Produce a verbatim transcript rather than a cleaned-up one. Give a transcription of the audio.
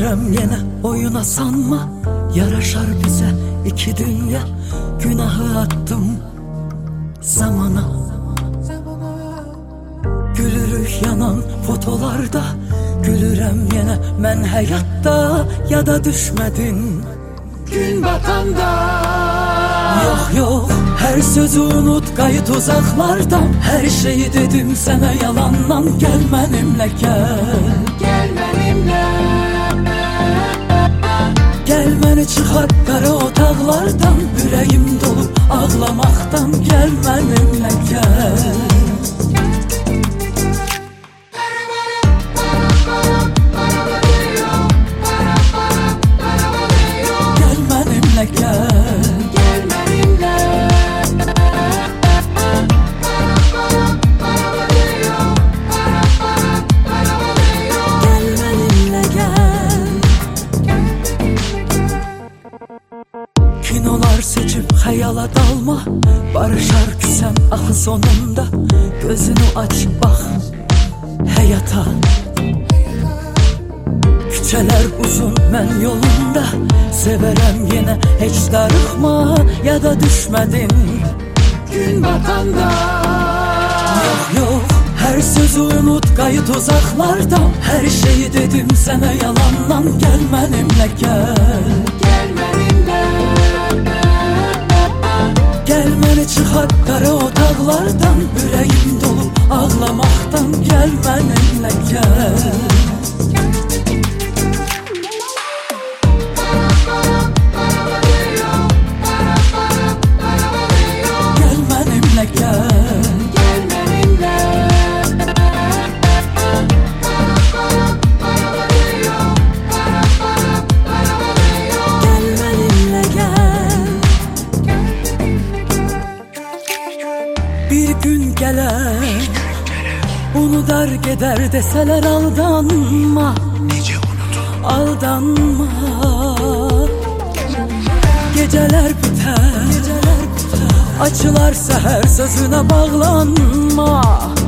Dönerəm yenə oyuna sanma, yaraşar bize iki dünya. Günahı attım zamana, gülürük yanan fotolarda. Gülürəm yenə mən həyatda, ya da düşmədin gün batanda. Yox yox, her sözü unut, qayıt uzaqlardan. Her şeyi dedim sənə yalandan. Gəl mənimlə gəl, Gel benimle, gəl məni çıxar qara otaqlardan. Ürəyim dolup ağlamaqdan. Gəl mənimlə gəl, gəl mənimlə gəl. gel benimle. Gəl mənimlə gəl. Kinolar seçip xəyala dalma, barışar küsəm axı sonunda. Gözünü aç bax həyata, küçələr uzun mən yolunda. Severəm yenə heç darıxma, ya da düşmədin Gün batanda, Yox yox, her sözü unut, qayıt uzaqlardan. Her şeyi dedim sənə yalandan. Gəl mənimlə gəl, gel benimle. gəl məni çıxar qara otaqlardan. Ürəyim dolup ağlamaqdan. Gəl mənimlə gəl, gəl mənimlə gəl. Gel benimle, Gəl mənimlə gəl. Bir gün gələr, unudar gedər desələr aldanma, aldanma. Geceler biter, açılar seher sözüne bağlanma.